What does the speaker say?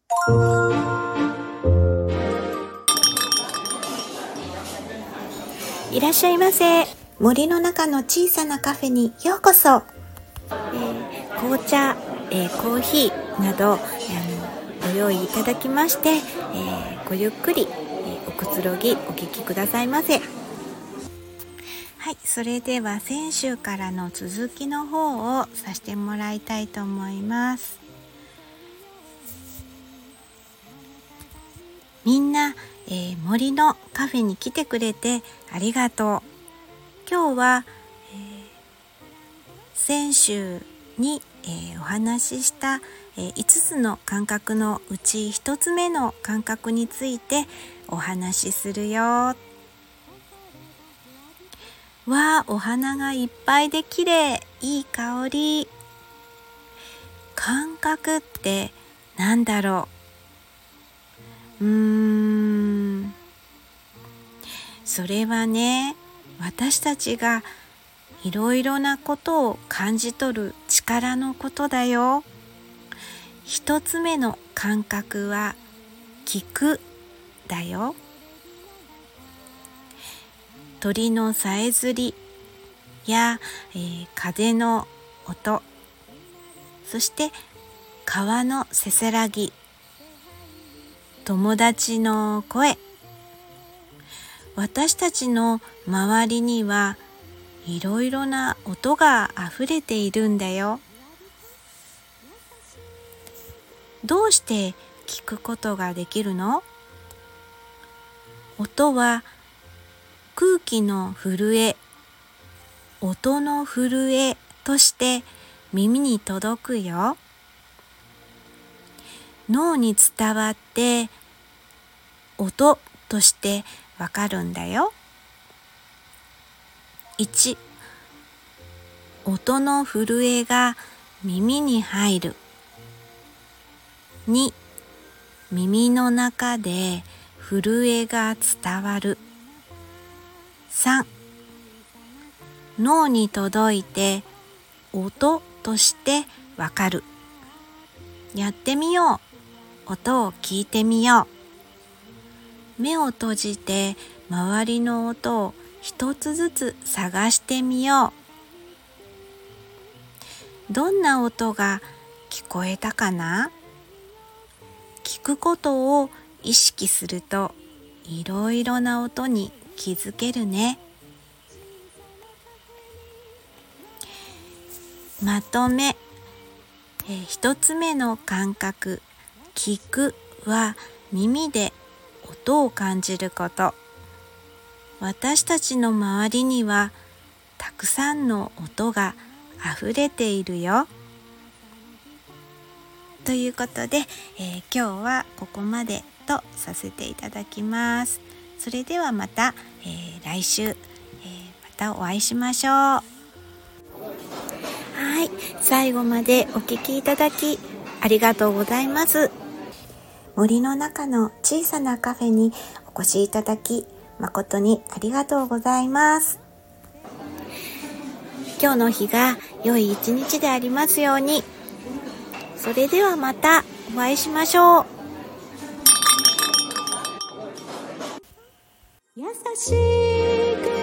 いらっしゃいませ。森の中の小さなカフェにようこそ。紅茶、コーヒーなどご用意いただきまして、ごゆっくり、おくつろぎお聞きくださいませ。はい、それでは先週からの続きの方をさせてもらいたいと思います。みんな、森のカフェに来てくれてありがとう。今日は、先週に、お話しした、5つの感覚のうち1つ目の感覚についてお話しするよ。わあ、お花がいっぱいで綺麗、いい香り。感覚ってなんだろう。それはね、私たちがいろいろなことを感じ取る力のことだよ。一つ目の感覚は聞くだよ。鳥のさえずりや、風の音、そして川のせせらぎ、友達の声。私たちの周りにはいろいろな音があふれているんだよ。どうして聞くことができるの？音は空気の震え、音の震えとして耳に届くよ。脳に伝わって音としてわかるんだよ。1、音の震えが耳に入る。2、耳の中で震えが伝わる。3、脳に届いて音としてわかる。やってみよう。音を聞いてみよう。目を閉じて周りの音を一つずつ探してみよう。どんな音が聞こえたかな？聞くことを意識するといろいろな音に気づけるね。まとめ、一つ目の感覚、聞くは耳で音を感じること。私たちの周りにはたくさんの音があふれているよ。ということで、今日はここまでとさせていただきます。それではまた、来週、またお会いしましょう。はい、最後までお聞きいただきありがとうございます。森の中の小さなカフェにお越しいただき誠にありがとうございます。今日の日が良い一日でありますように。それではまたお会いしましょう。優しく